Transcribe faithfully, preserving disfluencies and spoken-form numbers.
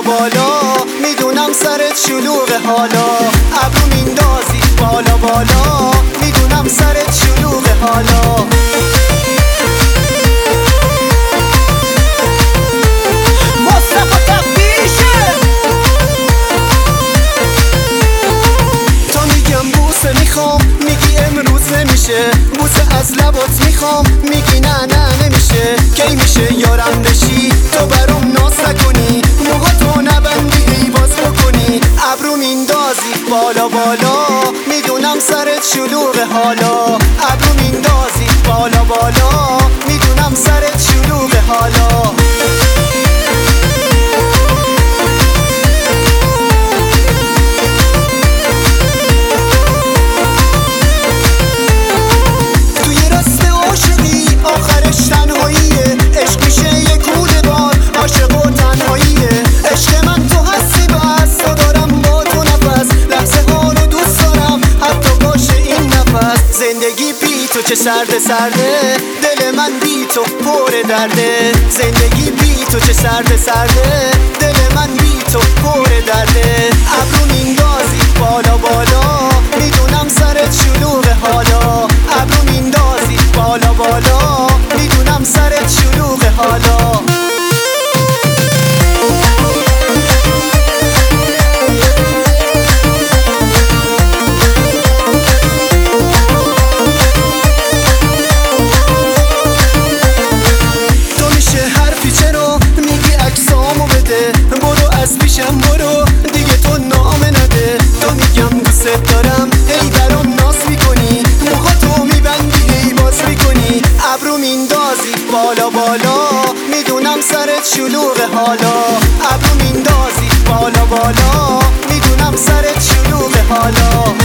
بالا میدونم سرت شلوغه حالا ابرو میندازی بالا بالا میدونم سرت شلوغه حالا مصطفی تفتیشه تا میگم بوسه میخوام میگی امروز نمیشه بوسه از لبات میخوام میگی نه نه نمیشه کی میشه یارم بشی تو برام ناز نکنی موهاتو نبندی ای باز بکنی ابرو میندازی بالا بالا میدونم سرت شلوغه حالا ابرو میندازی بالا بالا میدونم سرت شلوغه حالا زندگی بی تو چه سرده سرده دل من بی تو پر درده زندگی بی تو چه سرده سرده دل من بی تو پر درده ابرو میندازی بالا بالا میدونم سرت شلوغه حالا ابرو میندازی بالا بالا میدونم سرت شلوغه حالا پیشم برو دیگه تو نامه نده تو میگم دوست دارم هی برام ناز میکنی موهاتو میبندی هی باز میکنی ابرو میندازی بالا بالا میدونم سرت شلوغه حالا ابرو میندازی بالا بالا میدونم سرت شلوغه حالا